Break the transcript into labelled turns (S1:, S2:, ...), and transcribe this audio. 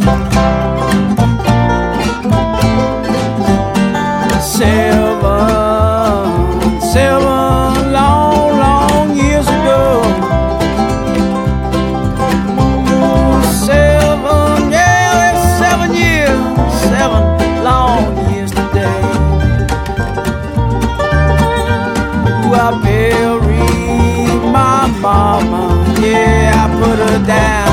S1: Seven long, long years ago. Ooh, 7 years, 7 long years today. Ooh, I buried my mama, yeah, I put her down